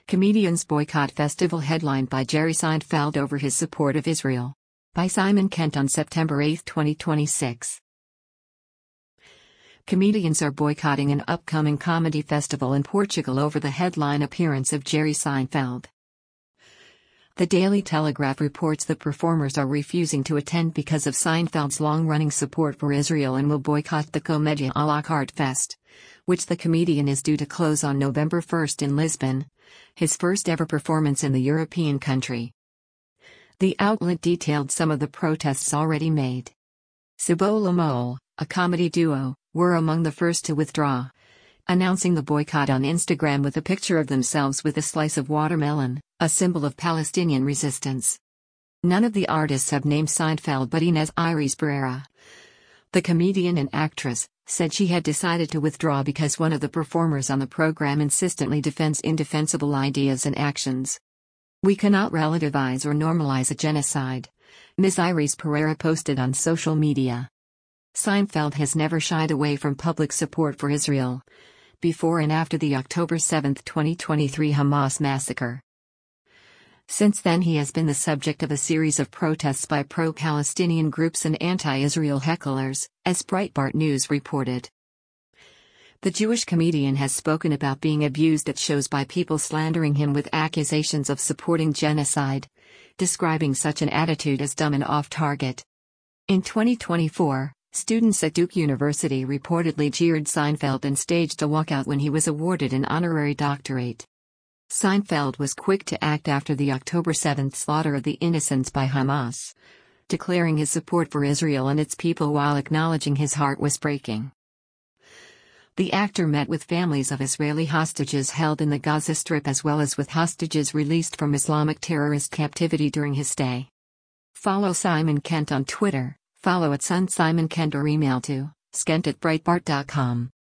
Comedians boycott festival headlined by Jerry Seinfeld over his support of Israel. By Simon Kent on September 8, 2026. Comedians are boycotting an upcoming comedy festival in Portugal over the headline appearance of Jerry Seinfeld. The Daily Telegraph reports that performers are refusing to attend because of Seinfeld's long-running support for Israel and will boycott the Comédia à la carte Fest, which the comedian is due to close on November 1 in Lisbon, his first ever performance in the European country. The outlet detailed some of the protests already made. Cebola Mole, a comedy duo, were among the first to withdraw, announcing the boycott on Instagram with a picture of themselves with a slice of watermelon, a symbol of Palestinian resistance. None of the artists have named Seinfeld, but Inés Iris Pereira, the comedian and actress, said she had decided to withdraw because one of the performers on the program insistently defends indefensible ideas and actions. "We cannot relativize or normalize a genocide," Ms. Iris Pereira posted on social media. Seinfeld has never shied away from public support for Israel, before and after the October 7, 2023 Hamas massacre. Since then he has been the subject of a series of protests by pro-Palestinian groups and anti-Israel hecklers, as Breitbart News reported. The Jewish comedian has spoken about being abused at shows by people slandering him with accusations of supporting genocide, describing such an attitude as dumb and off-target. In 2024, students at Duke University reportedly jeered Seinfeld and staged a walkout when he was awarded an honorary doctorate. Seinfeld was quick to act after the October 7 slaughter of the innocents by Hamas, declaring his support for Israel and its people while acknowledging his heart was breaking. The actor met with families of Israeli hostages held in the Gaza Strip as well as with hostages released from Islamic terrorist captivity during his stay. Follow Simon Kent on Twitter, follow @SunSimonKent or email to skent@breitbart.com.